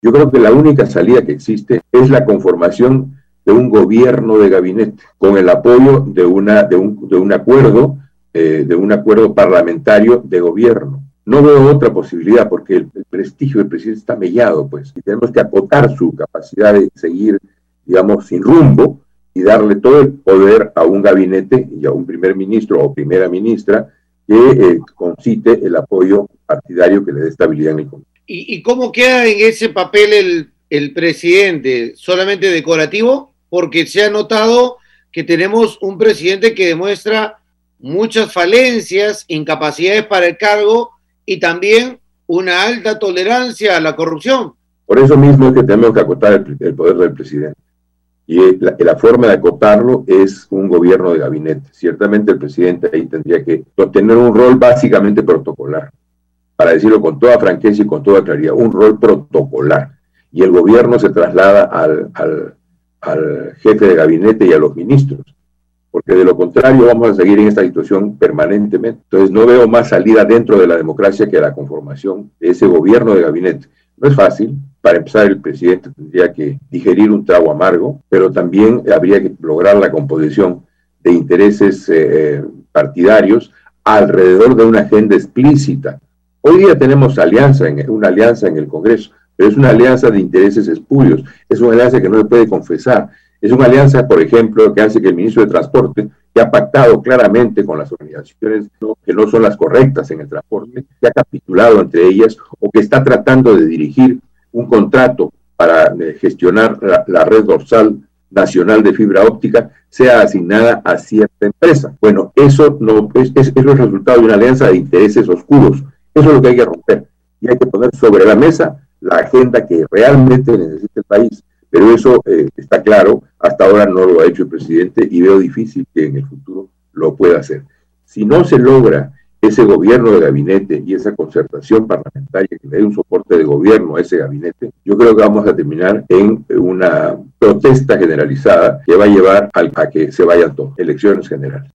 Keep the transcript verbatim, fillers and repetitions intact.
Yo creo que la única salida que existe es la conformación de un gobierno de gabinete, con el apoyo de, una, de, un, de un acuerdo, eh, de un acuerdo parlamentario de gobierno. No veo otra posibilidad porque el, el prestigio del presidente está mellado, pues, y tenemos que acotar su capacidad de seguir, digamos, sin rumbo y darle todo el poder a un gabinete y a un primer ministro o primera ministra que eh, concite el apoyo partidario que le dé estabilidad en el Congreso. ¿Y, y cómo queda en ese papel el, el presidente? ¿Solamente decorativo? Porque se ha notado que tenemos un presidente que demuestra muchas falencias, incapacidades para el cargo y también una alta tolerancia a la corrupción. Por eso mismo es que tenemos que acotar el, el poder del presidente. Y la, la forma de acotarlo es un gobierno de gabinete. Ciertamente el presidente ahí tendría que tener un rol básicamente protocolar, para decirlo con toda franqueza y con toda claridad, un rol protocolar. Y el gobierno se traslada al, al, al jefe de gabinete y a los ministros, porque de lo contrario vamos a seguir en esta situación permanentemente. Entonces no veo más salida dentro de la democracia que la conformación de ese gobierno de gabinete. No es fácil. Para empezar, el presidente tendría que digerir un trago amargo, pero también habría que lograr la composición de intereses eh, partidarios alrededor de una agenda explícita. Hoy día tenemos alianza en, una alianza en el Congreso, pero es una alianza de intereses espurios, es una alianza que no se puede confesar, es una alianza, por ejemplo, que hace que el ministro de Transporte, que ha pactado claramente con las organizaciones ¿no? que no son las correctas en el transporte, que ha capitulado entre ellas o que está tratando de dirigir un contrato para eh, gestionar la, la red dorsal nacional de fibra óptica, sea asignada a cierta empresa. Bueno, eso no es, es, es el resultado de una alianza de intereses oscuros. Eso es lo que hay que romper. Y hay que poner sobre la mesa la agenda que realmente necesita el país. Pero eso eh, está claro, hasta ahora no lo ha hecho el presidente y veo difícil que en el futuro lo pueda hacer. Si no se logra ese gobierno de gabinete y esa concertación parlamentaria que le dé un soporte de gobierno a ese gabinete, yo creo que vamos a terminar en una protesta generalizada que va a llevar a, a que se vayan todas, elecciones generales.